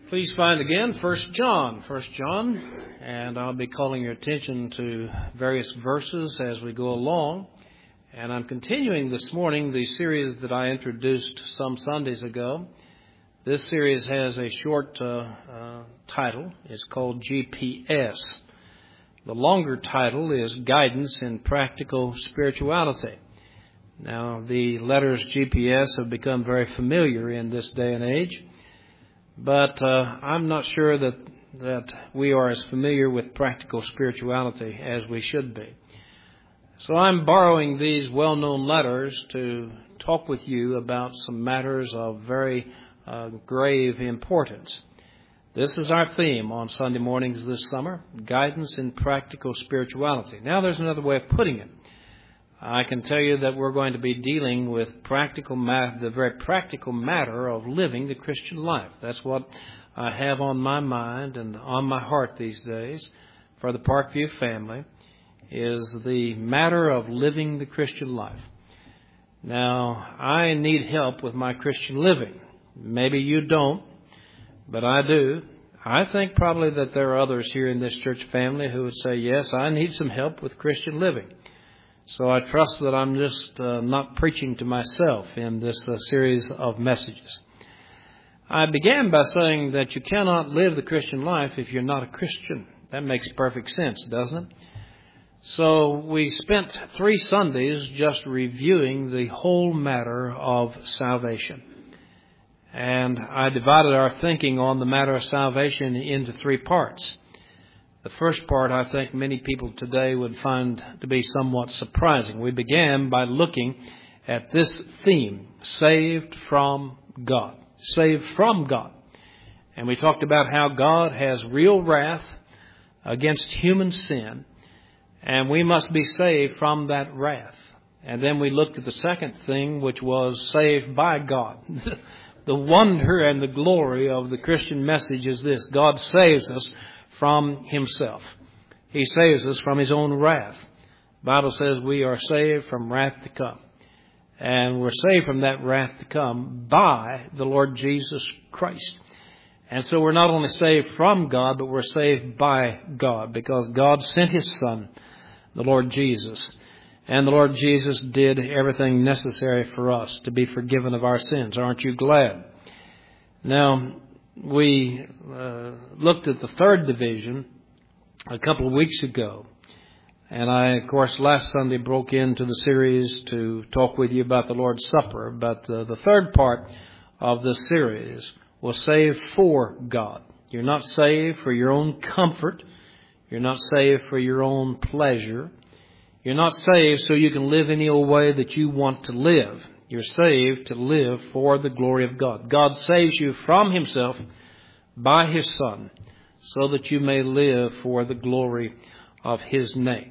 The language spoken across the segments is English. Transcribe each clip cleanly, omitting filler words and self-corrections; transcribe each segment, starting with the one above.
Please find again First John, and I'll be calling your attention to various verses as we go along. And I'm continuing this morning the series that I introduced some Sundays ago. This series has a short title. It's called GPS. The longer title is Guidance in Practical Spirituality. Now, the letters GPS have become very familiar in this day and age. But I'm not sure that we are as familiar with practical spirituality as we should be. So I'm borrowing these well-known letters to talk with you about some matters of very grave importance. This is our theme on Sunday mornings this summer, Guidance in Practical Spirituality. Now there's another way of putting it. I can tell you that we're going to be dealing with the very practical matter of living the Christian life. That's what I have on my mind and on my heart these days for the Parkview family, is the matter of living the Christian life. Now, I need help with my Christian living. Maybe you don't, but I do. I think probably that there are others here in this church family who would say, yes, I need some help with Christian living. So I trust that I'm just not preaching to myself in this series of messages. I began by saying that you cannot live the Christian life if you're not a Christian. That makes perfect sense, doesn't it? So we spent 3 Sundays just reviewing the whole matter of salvation. And I divided our thinking on the matter of salvation into 3 parts. The first part, I think many people today would find to be somewhat surprising. We began by looking at this theme, saved from God. Saved from God. And we talked about how God has real wrath against human sin, and we must be saved from that wrath. And then we looked at the second thing, which was saved by God. The wonder and the glory of the Christian message is this: God saves us from Himself. He saves us from His own wrath. The Bible says we are saved from wrath to come. And we're saved from that wrath to come by the Lord Jesus Christ. And so we're not only saved from God, but we're saved by God, because God sent His Son, the Lord Jesus. And the Lord Jesus did everything necessary for us to be forgiven of our sins. Aren't you glad? Now, we looked at the third division a couple of weeks ago. And I, of course, last Sunday broke into the series to talk with you about the Lord's Supper. But the third part of this series was saved for God. You're not saved for your own comfort. You're not saved for your own pleasure. You're not saved so you can live any old way that you want to live. You're saved to live for the glory of God. God saves you from Himself by His Son, so that you may live for the glory of His name.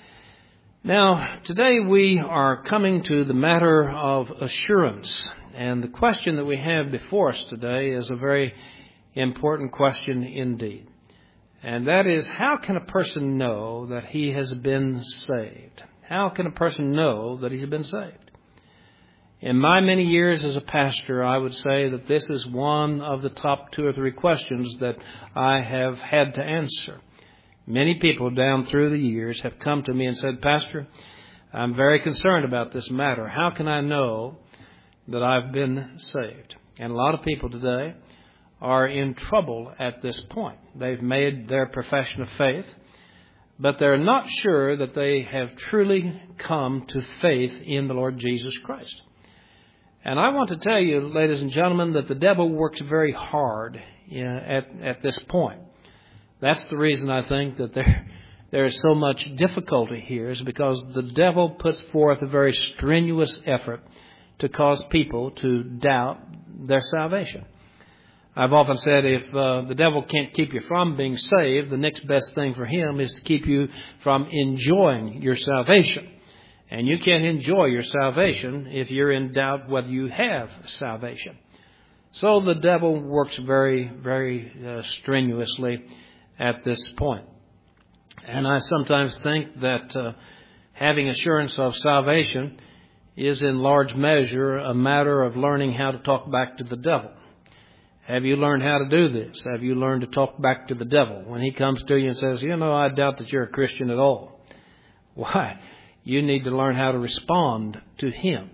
Now, today we are coming to the matter of assurance. And the question that we have before us today is a very important question indeed. And that is, how can a person know that he has been saved? How can a person know that he's been saved? In my many years as a pastor, I would say that this is one of the top 2 or 3 questions that I have had to answer. Many people down through the years have come to me and said, Pastor, I'm very concerned about this matter. How can I know that I've been saved? And a lot of people today are in trouble at this point. They've made their profession of faith, but they're not sure that they have truly come to faith in the Lord Jesus Christ. And I want to tell you, ladies and gentlemen, that the devil works very hard at this point. That's the reason I think that there is so much difficulty here, is because the devil puts forth a very strenuous effort to cause people to doubt their salvation. I've often said if the devil can't keep you from being saved, the next best thing for him is to keep you from enjoying your salvation. And you can't enjoy your salvation if you're in doubt whether you have salvation. So the devil works very, very strenuously at this point. And I sometimes think that having assurance of salvation is in large measure a matter of learning how to talk back to the devil. Have you learned how to do this? Have you learned to talk back to the devil when he comes to you and says, I doubt that you're a Christian at all? Why? You need to learn how to respond to him.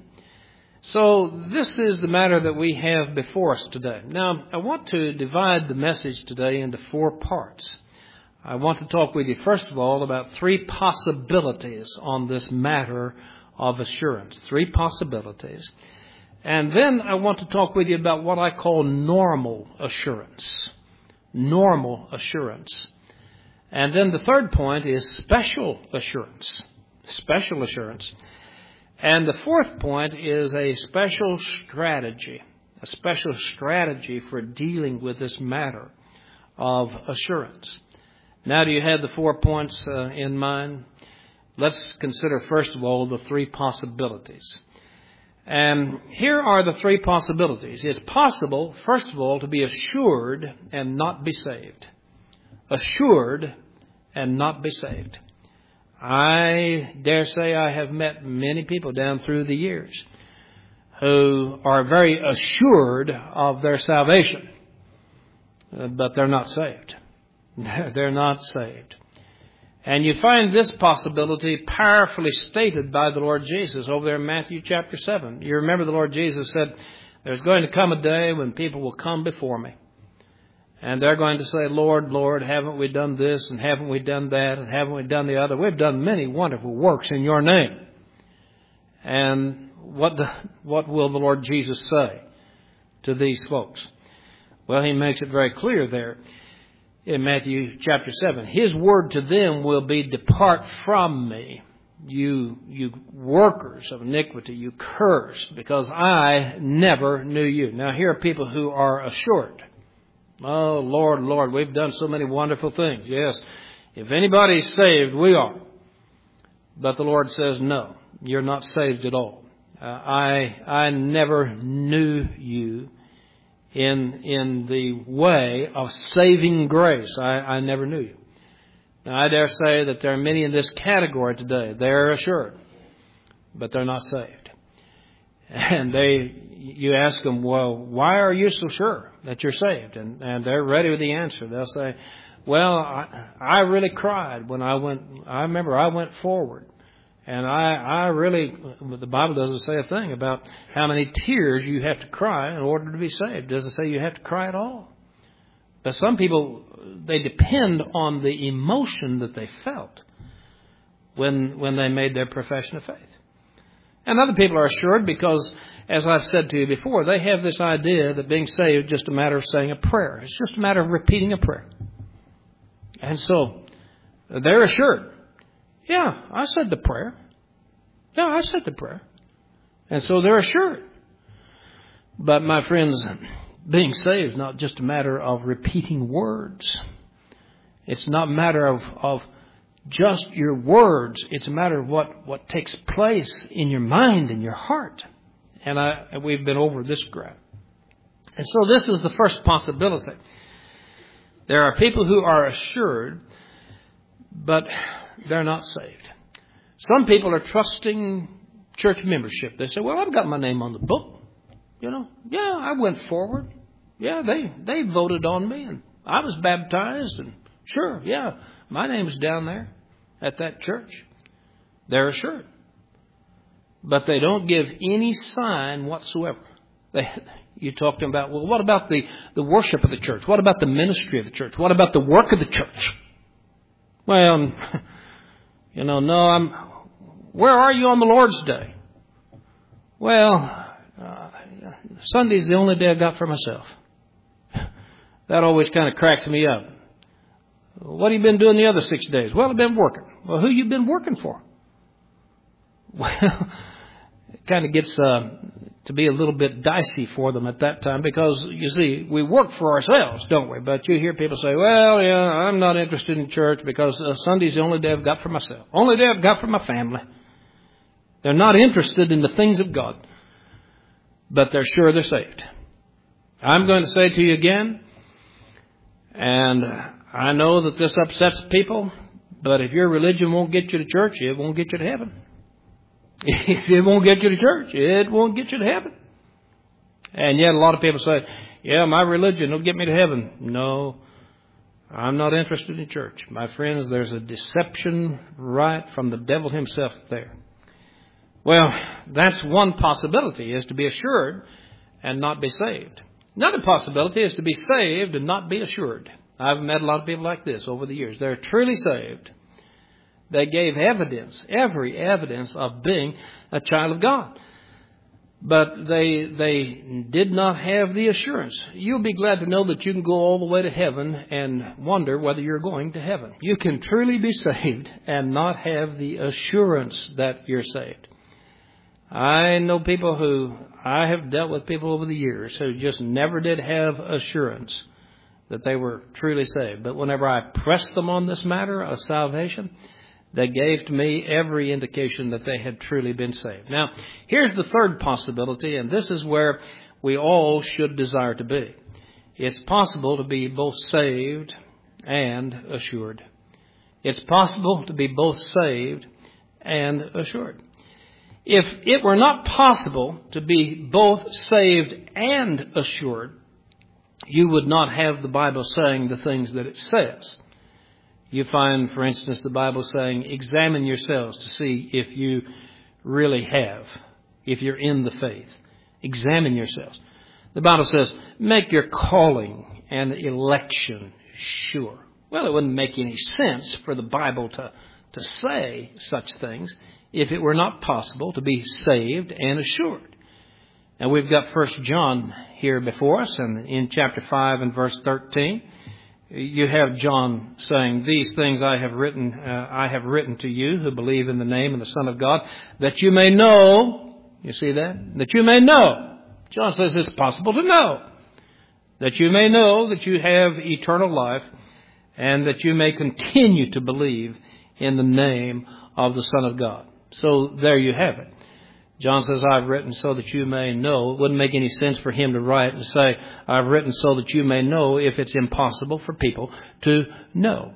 So this is the matter that we have before us today. Now, I want to divide the message today into 4 parts. I want to talk with you, first of all, about 3 possibilities on this matter of assurance. 3 possibilities. And then I want to talk with you about what I call normal assurance. Normal assurance. And then the third point is special assurance. Special assurance. And the fourth point is a special strategy. A special strategy for dealing with this matter of assurance. Now, do you have the 4 points in mind? Let's consider, first of all, the 3 possibilities. And here are the 3 possibilities. It's possible, first of all, to be assured and not be saved. Assured and not be saved. I dare say I have met many people down through the years who are very assured of their salvation, but they're not saved. They're not saved. And you find this possibility powerfully stated by the Lord Jesus over there in Matthew chapter 7. You remember the Lord Jesus said, there's going to come a day when people will come before me. And they're going to say, Lord, Lord, haven't we done this and haven't we done that and haven't we done the other? We've done many wonderful works in your name. And what will the Lord Jesus say to these folks? Well, he makes it very clear there in Matthew chapter 7. His word to them will be, depart from me, you workers of iniquity, you cursed, because I never knew you. Now, here are people who are assured. Oh, Lord, Lord, we've done so many wonderful things. Yes, if anybody's saved, we are. But the Lord says, no, you're not saved at all. I never knew you in the way of saving grace. I never knew you. Now, I dare say that there are many in this category today. They're assured, but they're not saved. And you ask them, well, why are you so sure that you're saved? And they're ready with the answer. They'll say, well, I really cried when I remember I went forward. And I really, the Bible doesn't say a thing about how many tears you have to cry in order to be saved. It doesn't say you have to cry at all. But some people, they depend on the emotion that they felt when they made their profession of faith. And other people are assured because, as I've said to you before, they have this idea that being saved is just a matter of saying a prayer. It's just a matter of repeating a prayer. And so they're assured. Yeah, I said the prayer. Yeah, I said the prayer. And so they're assured. But my friends, being saved is not just a matter of repeating words. It's not a matter of just your words. It's a matter of what takes place in your mind and your heart. And we've been over this ground. And so this is the first possibility. There are people who are assured, but they're not saved. Some people are trusting church membership. They say, well, I've got my name on the book. Yeah, I went forward. Yeah, they voted on me and I was baptized and sure, yeah, my name's down there at that church. They're assured. But they don't give any sign whatsoever. You talk to them about, well, what about the worship of the church? What about the ministry of the church? What about the work of the church? Well, no, where are you on the Lord's Day? Well, Sunday's the only day I got for myself. That always kind of cracks me up. What have you been doing the other 6 days? Well, I've been working. Well, who you been working for? Well, it kind of gets to be a little bit dicey for them at that time because, you see, we work for ourselves, don't we? But you hear people say, well, yeah, I'm not interested in church because Sunday's the only day I've got for myself. Only day I've got for my family. They're not interested in the things of God, but they're sure they're saved. I'm going to say to you again, and I know that this upsets people, but if your religion won't get you to church, it won't get you to heaven. If it won't get you to church, it won't get you to heaven. And yet a lot of people say, yeah, my religion will get me to heaven. No, I'm not interested in church. My friends, there's a deception right from the devil himself there. Well, that's one possibility, is to be assured and not be saved. Another possibility is to be saved and not be assured. I've met a lot of people like this over the years. They're truly saved. They gave evidence, every evidence of being a child of God. But they did not have the assurance. You'll be glad to know that you can go all the way to heaven and wonder whether you're going to heaven. You can truly be saved and not have the assurance that you're saved. I know I have dealt with people over the years who just never did have assurance that they were truly saved. But whenever I pressed them on this matter of salvation, they gave to me every indication that they had truly been saved. Now, here's the third possibility, and this is where we all should desire to be. It's possible to be both saved and assured. It's possible to be both saved and assured. If it were not possible to be both saved and assured, you would not have the Bible saying the things that it says. You find, for instance, the Bible saying, examine yourselves to see if you really have, if you're in the faith. Examine yourselves. The Bible says, make your calling and election sure. Well, it wouldn't make any sense for the Bible to say such things if it were not possible to be saved and assured. Now, we've got 1 John here before us, and in chapter 5 and verse 13, you have John saying, these things I have written to you who believe in the name of the Son of God, that you may know, you see that? That you may know. John says it's possible to know. That you may know that you have eternal life, and that you may continue to believe in the name of the Son of God. So there you have it. John says, I've written so that you may know. It wouldn't make any sense for him to write and say, I've written so that you may know, if it's impossible for people to know.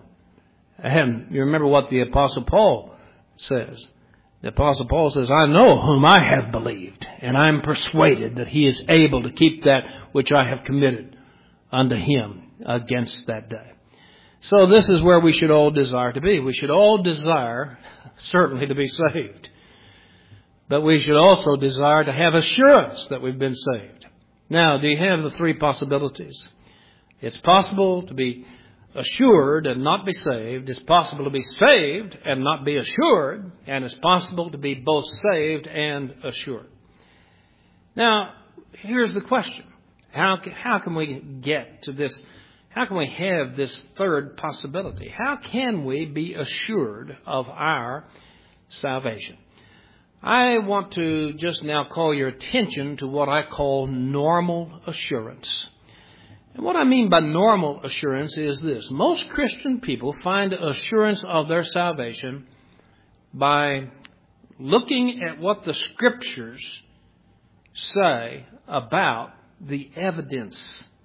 And you remember what the Apostle Paul says. The Apostle Paul says, I know whom I have believed, and I am persuaded that he is able to keep that which I have committed unto him against that day. So this is where we should all desire to be. We should all desire, certainly, to be saved. But we should also desire to have assurance that we've been saved. Now, do you have the three possibilities? It's possible to be assured and not be saved. It's possible to be saved and not be assured. And it's possible to be both saved and assured. Now, here's the question. How can we get to this? How can we have this third possibility? How can we be assured of our salvation? I want to just now call your attention to what I call normal assurance. And what I mean by normal assurance is this. Most Christian people find assurance of their salvation by looking at what the Scriptures say about the evidence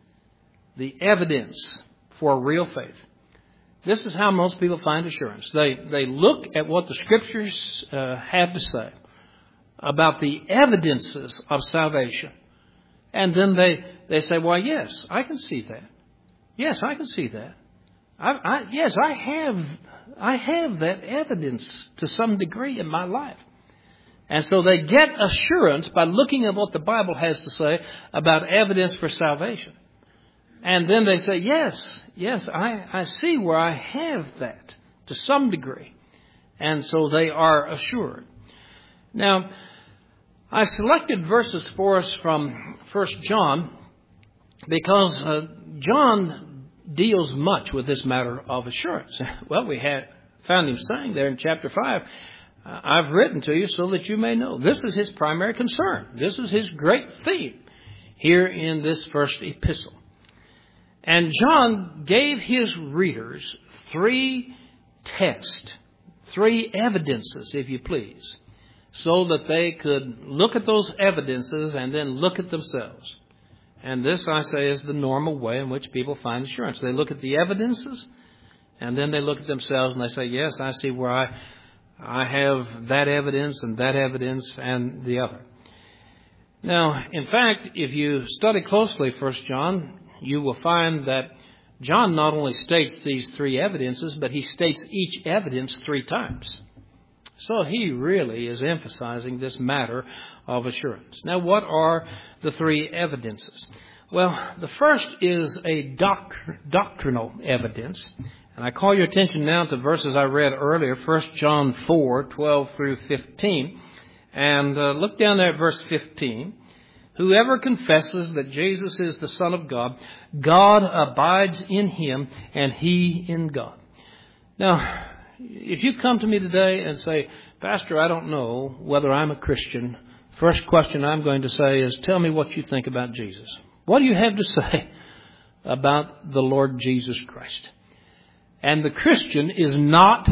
for real faith. This is how most people find assurance. They look at what the Scriptures have to say about the evidences of salvation. And then they say, well, yes, I can see that. Yes, I can see that. Yes, I have that evidence to some degree in my life. And so they get assurance by looking at what the Bible has to say about evidence for salvation. And then they say, yes, I see where I have that to some degree. And so they are assured. Now, I selected verses for us from 1 John because John deals much with this matter of assurance. Well, we found him saying there in chapter 5, I've written to you so that you may know. This is his primary concern. This is his great theme here in this first epistle. And John gave his readers three tests, three evidences, if you please, so that they could look at those evidences and then look at themselves. And this, I say, is the normal way in which people find assurance. They look at the evidences, and then they look at themselves and they say, yes, I see where I have that evidence and the other. Now, in fact, if you study closely 1 John, you will find that John not only states these three evidences, but he states each evidence 3 times. So he really is emphasizing this matter of assurance. Now, what are the 3 evidences? Well, the first is a doctrinal evidence. And I call your attention now to verses I read earlier, 1 John 4:12 through 15. And look down there at verse 15. Whoever confesses that Jesus is the Son of God, God abides in him and he in God. Now, if you come to me today and say, Pastor, I don't know whether I'm a Christian, first question I'm going to say is, tell me what you think about Jesus. What do you have to say about the Lord Jesus Christ? And the Christian is not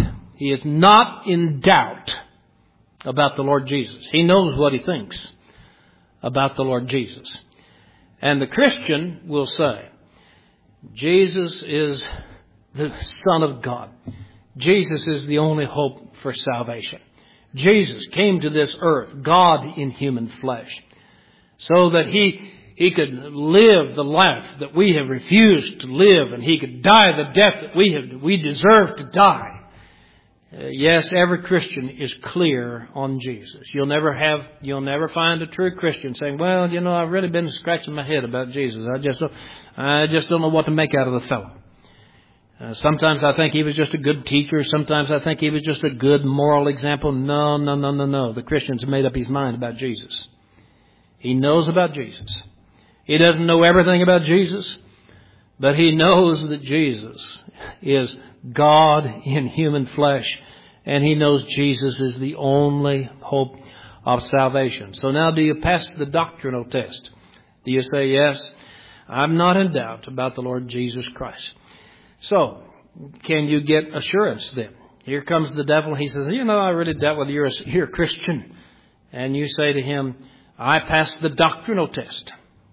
in doubt about the Lord Jesus. He knows what he thinks about the Lord Jesus. And the Christian will say, Jesus is the Son of God. Jesus is the only hope for salvation. Jesus came to this earth, God in human flesh, so that He could live the life that we have refused to live, and He could die the death that we deserve to die. Yes, every Christian is clear on Jesus. You'll never find a true Christian saying, well, I've really been scratching my head about Jesus. I just don't know what to make out of the fellow. Sometimes I think he was just a good teacher. Sometimes I think he was just a good moral example. No. The Christian's made up his mind about Jesus. He knows about Jesus. He doesn't know everything about Jesus, but he knows that Jesus is God in human flesh, and he knows Jesus is the only hope of salvation. So now, do you pass the doctrinal test? Do you say, yes, I'm not in doubt about the Lord Jesus Christ? So, can you get assurance then? Here comes the devil. He says, I really doubt whether you're a Christian. And you say to him, I passed the doctrinal test.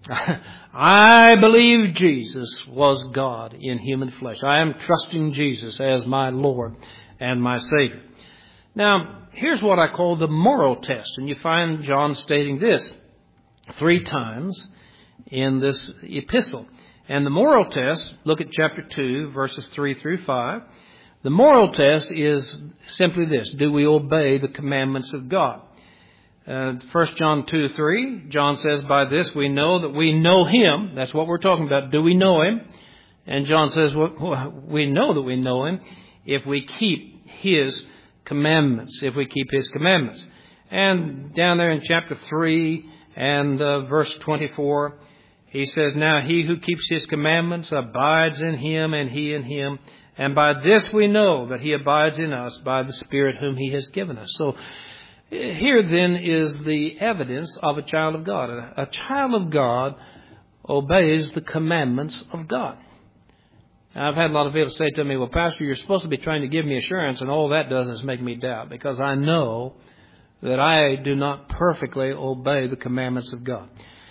I believe Jesus was God in human flesh. I am trusting Jesus as my Lord and my Savior. Now, here's what I call the moral test. And you find John stating this 3 times in this epistle. And the moral test, look at chapter 2, verses 3 through 5. The moral test is simply this. Do we obey the commandments of God? 1 John 2:3, John says, by this we know that we know Him. That's what we're talking about. Do we know Him? And John says, well, we know that we know Him if we keep His commandments. If we keep His commandments. And down there in chapter 3 and verse 24, he says, now he who keeps His commandments abides in Him and He in him. And by this we know that He abides in us by the Spirit whom He has given us. So here then is the evidence of a child of God. A child of God obeys the commandments of God. Now, I've had a lot of people say to me, well, Pastor, you're supposed to be trying to give me assurance, and all that does is make me doubt, because I know that I do not perfectly obey the commandments of God.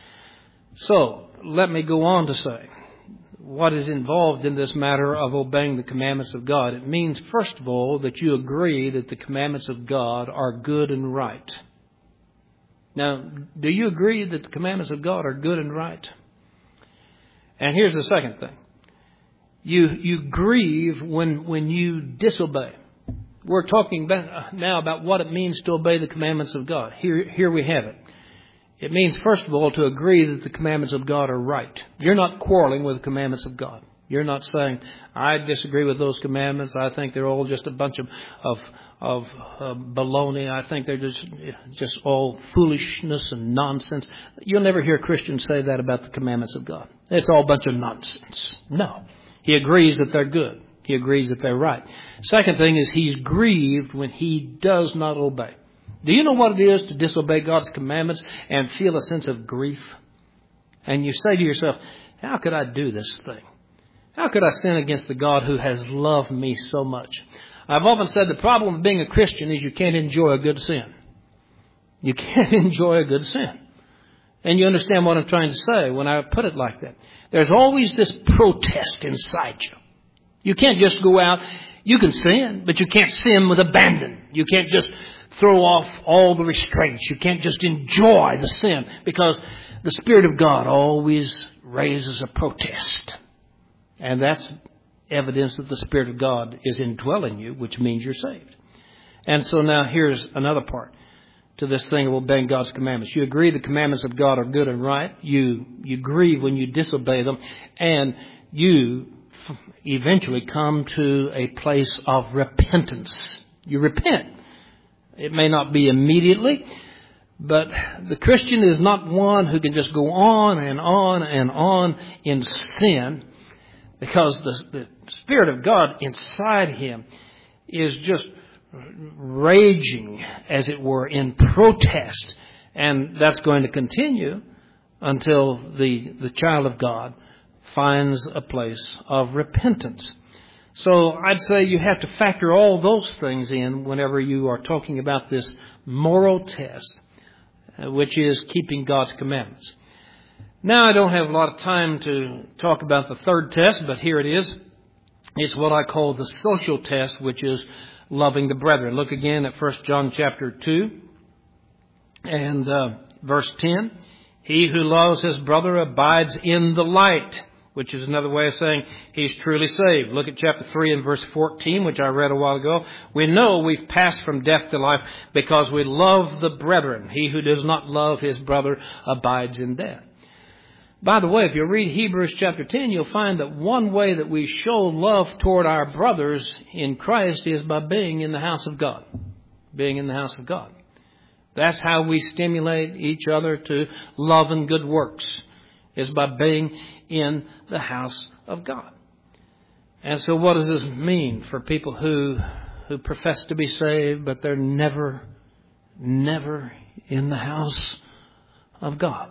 So, let me go on to say what is involved in this matter of obeying the commandments of God. It means, first of all, that you agree that the commandments of God are good and right. Now, do you agree that the commandments of God are good and right? And here's the second thing. You grieve when you disobey. We're talking now about what it means to obey the commandments of God. Here we have it. It means, first of all, to agree that the commandments of God are right. You're not quarreling with the commandments of God. You're not saying, I disagree with those commandments. I think they're all just a bunch of baloney. I think they're just all foolishness and nonsense. You'll never hear Christians say that about the commandments of God. It's all a bunch of nonsense. No. He agrees that they're good. He agrees that they're right. Second thing is he's grieved when he does not obey. Do you know what it is to disobey God's commandments and feel a sense of grief? And you say to yourself, how could I do this thing? How could I sin against the God who has loved me so much? I've often said the problem of being a Christian is you can't enjoy a good sin. You can't enjoy a good sin. And you understand what I'm trying to say when I put it like that. There's always this protest inside you. You can't just go out. You can sin, but you can't sin with abandon. You can't just throw off all the restraints. You can't just enjoy the sin, because the Spirit of God always raises a protest. And that's evidence that the Spirit of God is indwelling you, which means you're saved. And so now here's another part to this thing of obeying God's commandments. You agree the commandments of God are good and right. You grieve when you disobey them. And you eventually come to a place of repentance. You repent. It may not be immediately, but the Christian is not one who can just go on and on and on in sin, because the Spirit of God inside him is just raging, as it were, in protest. And that's going to continue until the child of God finds a place of repentance. So I'd say you have to factor all those things in whenever you are talking about this moral test, which is keeping God's commandments. Now, I don't have a lot of time to talk about the third test, but here it is. It's what I call the social test, which is loving the brethren. Look again at 1 John chapter 2 and verse 10. He who loves his brother abides in the light, which is another way of saying he's truly saved. Look at chapter 3 and verse 14, which I read a while ago. We know we've passed from death to life because we love the brethren. He who does not love his brother abides in death. By the way, if you read Hebrews chapter 10, you'll find that one way that we show love toward our brothers in Christ is by being in the house of God. Being in the house of God. That's how we stimulate each other to love and good works, is by being in the house of God. And so what does this mean for people who profess to be saved, but they're never in the house of God?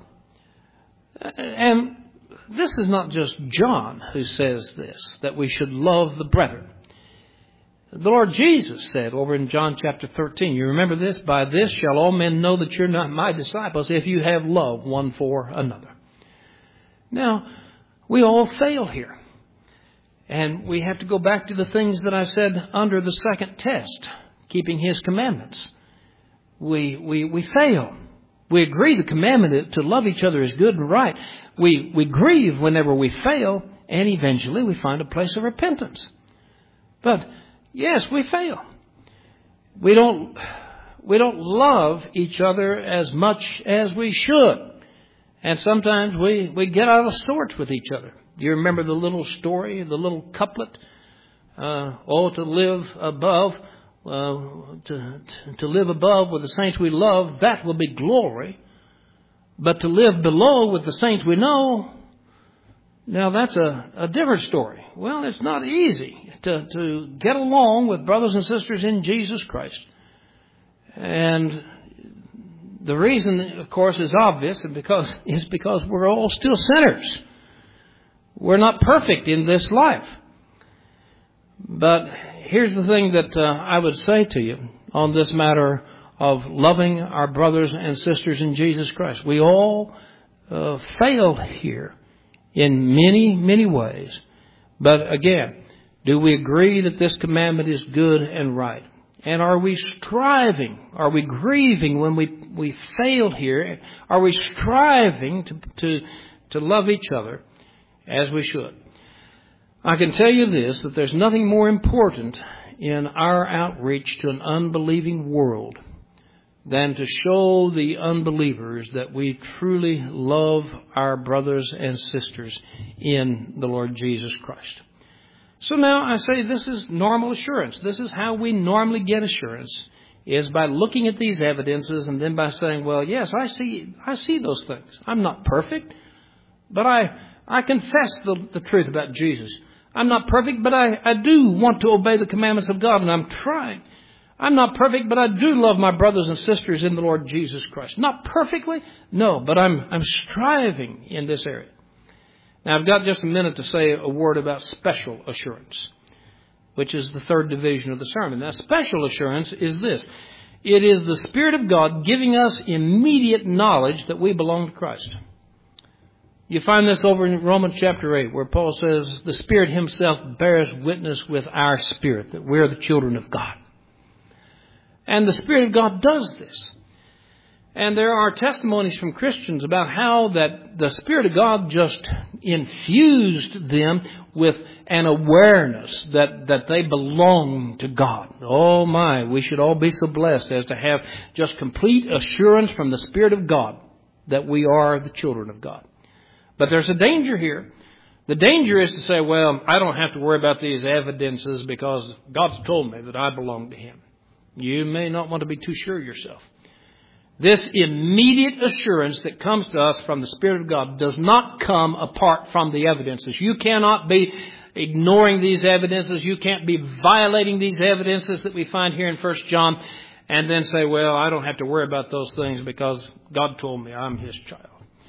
And this is not just John who says this, that we should love the brethren. The Lord Jesus said over in John chapter 13, you remember this? By this shall all men know that you're not my disciples, if you have love one for another. Now, we all fail here. And we have to go back to the things that I said under the second test, keeping His commandments. We fail. We agree the commandment to love each other is good and right. We grieve whenever we fail, and eventually we find a place of repentance. But yes, we fail. We don't love each other as much as we should. And sometimes we get out of sorts with each other. Do you remember the little story, the little couplet? To live above, to live above with the saints we love, that will be glory. But to live below with the saints we know, now that's a different story. Well, it's not easy to get along with brothers and sisters in Jesus Christ. And the reason, of course, is obvious, and because we're all still sinners. We're not perfect in this life. But here's the thing that I would say to you on this matter of loving our brothers and sisters in Jesus Christ. We all fail here in many, many ways. But again, do we agree that this commandment is good and right? And are we striving? Are we grieving when we fail here? Are we striving to love each other as we should? I can tell you this, that there's nothing more important in our outreach to an unbelieving world than to show the unbelievers that we truly love our brothers and sisters in the Lord Jesus Christ. So now I say this is normal assurance. This is how we normally get assurance, is by looking at these evidences and then by saying, well, yes, I see those things. I'm not perfect, but I confess the truth about Jesus. I'm not perfect, but I do want to obey the commandments of God, and I'm trying. I'm not perfect, but I do love my brothers and sisters in the Lord Jesus Christ. Not perfectly, no, but I'm striving in this area. Now, I've got just a minute to say a word about special assurance, which is the third division of the sermon. Now, special assurance is this. It is the Spirit of God giving us immediate knowledge that we belong to Christ. You find this over in Romans chapter 8, where Paul says, the Spirit Himself bears witness with our spirit that we're the children of God. And the Spirit of God does this. And there are testimonies from Christians about how that the Spirit of God just infused them with an awareness that they belong to God. Oh my, we should all be so blessed as to have just complete assurance from the Spirit of God that we are the children of God. But there's a danger here. The danger is to say, well, I don't have to worry about these evidences because God's told me that I belong to Him. You may not want to be too sure yourself. This immediate assurance that comes to us from the Spirit of God does not come apart from the evidences. You cannot be ignoring these evidences. You can't be violating these evidences that we find here in 1 John and then say, well, I don't have to worry about those things because God told me I'm His child.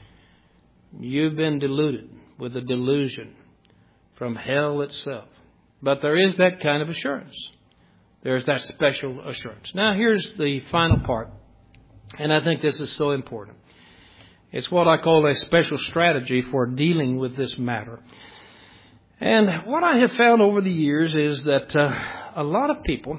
You've been deluded with a delusion from hell itself. But there is that kind of assurance. There's that special assurance. Now, here's the final part. And I think this is so important. It's what I call a special strategy for dealing with this matter. And what I have found over the years is that a lot of people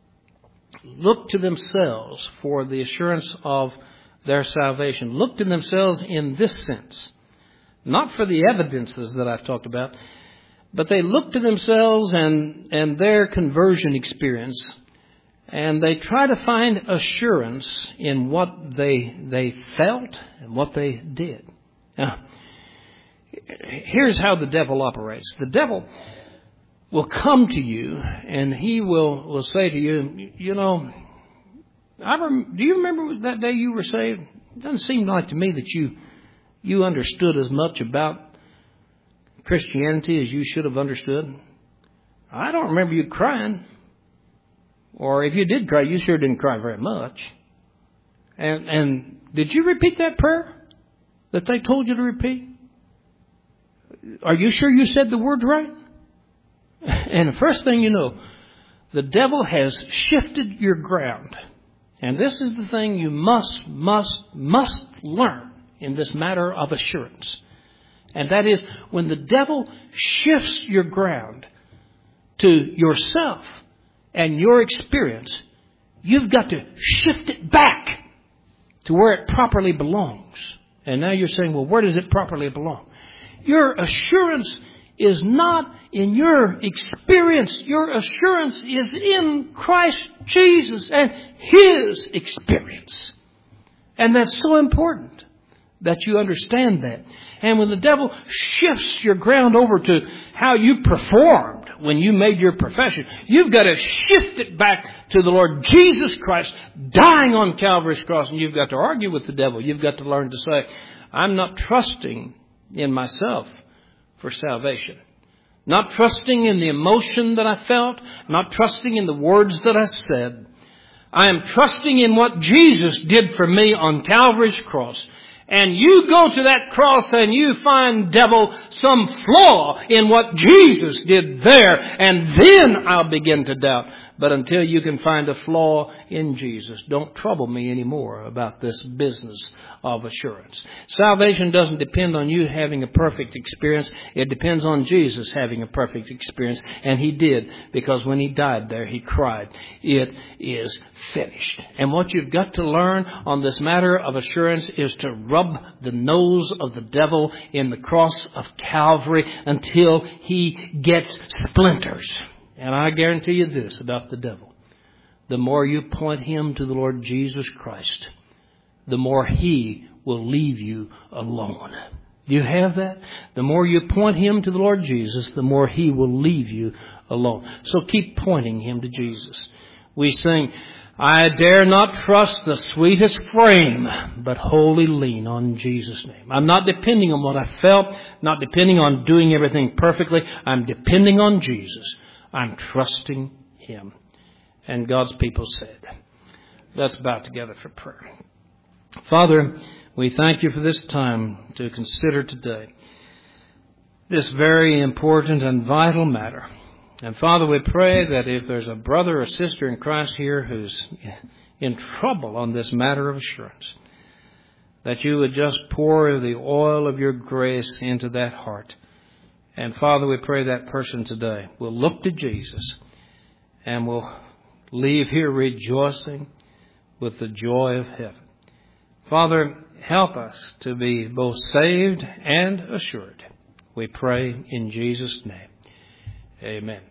look to themselves for the assurance of their salvation. Look to themselves in this sense. Not for the evidences that I've talked about, but they look to themselves and their conversion experience. And they try to find assurance in what they felt and what they did. Now, here's how the devil operates. The devil will come to you and he will say to you, you know, do you remember that day you were saved? It doesn't seem like to me that you understood as much about Christianity as you should have understood. I don't remember you crying. Or if you did cry, you sure didn't cry very much. And did you repeat that prayer that they told you to repeat? Are you sure you said the words right? And the first thing you know, the devil has shifted your ground. And this is the thing you must learn in this matter of assurance. And that is when the devil shifts your ground to yourself and your experience, you've got to shift it back to where it properly belongs. And now you're saying, well, where does it properly belong? Your assurance is not in your experience. Your assurance is in Christ Jesus and His experience. And that's so important that you understand that. And when the devil shifts your ground over to how you performed when you made your profession, you've got to shift it back to the Lord Jesus Christ dying on Calvary's cross. And you've got to argue with the devil. You've got to learn to say, I'm not trusting in myself for salvation. Not trusting in the emotion that I felt. Not trusting in the words that I said. I am trusting in what Jesus did for me on Calvary's cross. And you go to that cross and you find, devil, some flaw in what Jesus did there. And then I'll begin to doubt. But until you can find a flaw in Jesus, don't trouble me anymore about this business of assurance. Salvation doesn't depend on you having a perfect experience. It depends on Jesus having a perfect experience. And He did, because when He died there, He cried, "It is finished." And what you've got to learn on this matter of assurance is to rub the nose of the devil in the cross of Calvary until he gets splinters. And I guarantee you this about the devil. The more you point him to the Lord Jesus Christ, the more he will leave you alone. Do you have that? The more you point him to the Lord Jesus, the more he will leave you alone. So keep pointing him to Jesus. We sing, I dare not trust the sweetest frame, but wholly lean on Jesus' name. I'm not depending on what I felt, not depending on doing everything perfectly. I'm depending on Jesus. I'm trusting Him. And God's people said, let's bow together for prayer. Father, we thank You for this time to consider today this very important and vital matter. And Father, we pray that if there's a brother or sister in Christ here who's in trouble on this matter of assurance, that You would just pour the oil of Your grace into that heart. And Father, we pray that person today will look to Jesus and will leave here rejoicing with the joy of heaven. Father, help us to be both saved and assured. We pray in Jesus' name. Amen.